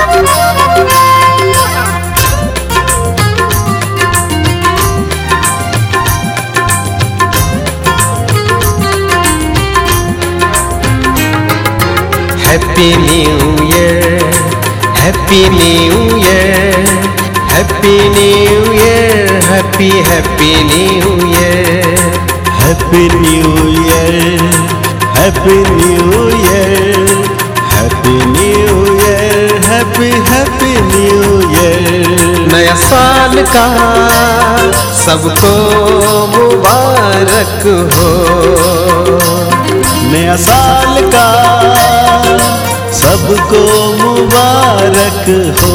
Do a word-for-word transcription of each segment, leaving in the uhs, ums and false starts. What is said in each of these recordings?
Happy New Year, Happy New Year, Happy New Year, Happy Happy New Year, Happy New Year, Happy New Year, Happy New Year, Happy Happy New Year। नया साल का सबको मुबारक हो, नया साल का सबको मुबारक हो।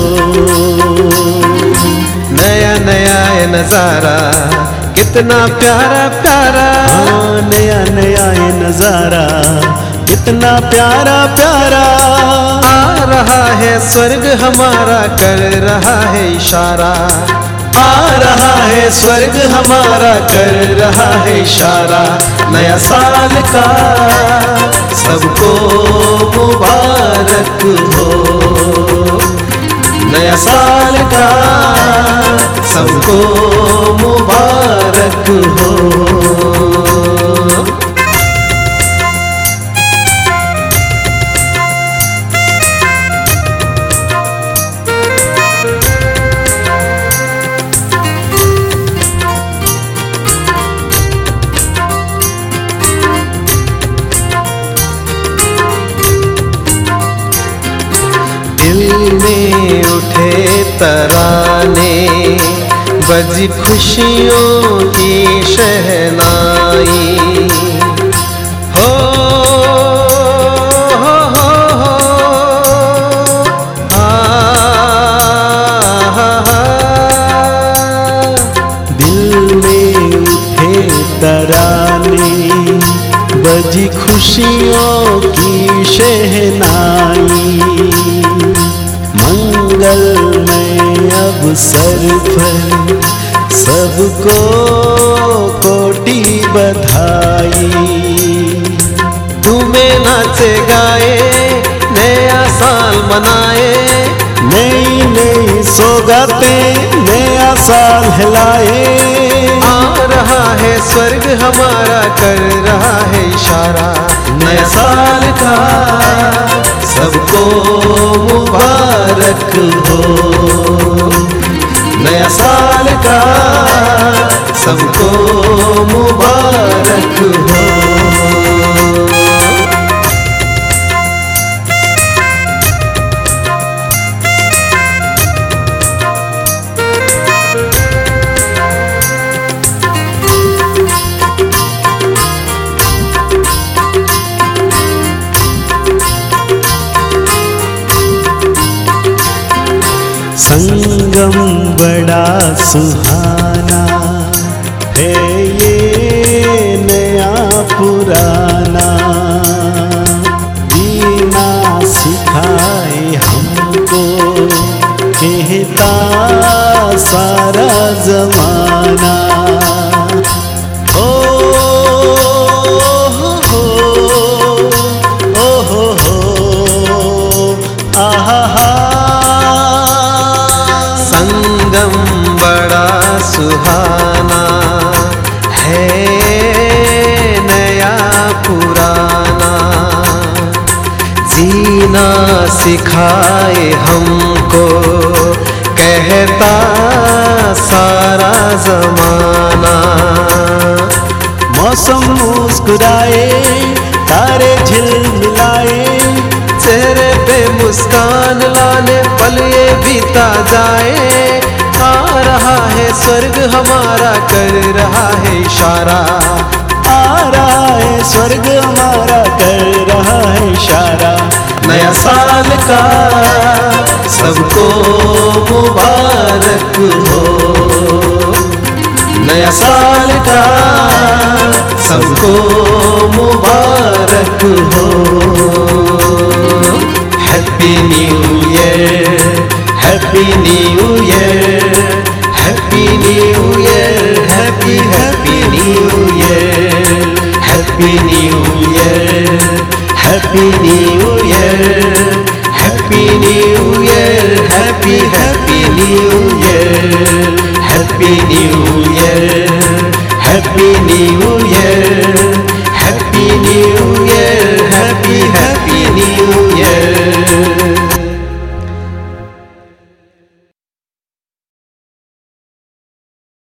नया नया ये नजारा कितना प्यारा प्यारा, हाँ नया नया ये नजारा कितना प्यारा प्यारा। आ रहा है स्वर्ग हमारा कर रहा है इशारा, आ रहा है स्वर्ग हमारा कर रहा है इशारा। नया साल का सबको मुबारक हो, नया साल का सबको मुबारक हो। दिल में उठे तराने, बजी खुशियों की शहनाई हो, हो, हो, हो, आ, हा, हा। दिल में उठे तराने, बजी खुशियों की शहनाई। मंगल में अवसर पर सबको कोटि बधाई। तुम्हें नाचे गाए नया साल मनाए, नई नई सौगातें नया साल हिलाए। आ रहा है स्वर्ग हमारा कर रहा है इशारा, नया साल का सबको मुबारक हो, नया साल का सबको मुबारक हो। संगम बड़ा सुहाना है ये नया पुराना, जीना सिखाए हमको कहता सारा जमाना। ओ हो हो ओ हो हो आहा हा। संगम बड़ा सुहाना है नया पुराना, जीना सिखाए हमको कहता सारा जमाना। मौसम मुस्कुराए तारे झिलमिलाए, चेहरे पे मुस्कान लाने पल ये बीता जाए। आ रहा है स्वर्ग हमारा कर रहा है इशारा, आ रहा है स्वर्ग हमारा कर रहा है इशारा। नया साल का सबको मुबारक हो, नया साल का सबको मुबारक हो। Happy New Year, Happy New Year, Happy New Year, Happy Happy New Year, Happy New Year, Happy New Year, Happy New Year, नी नी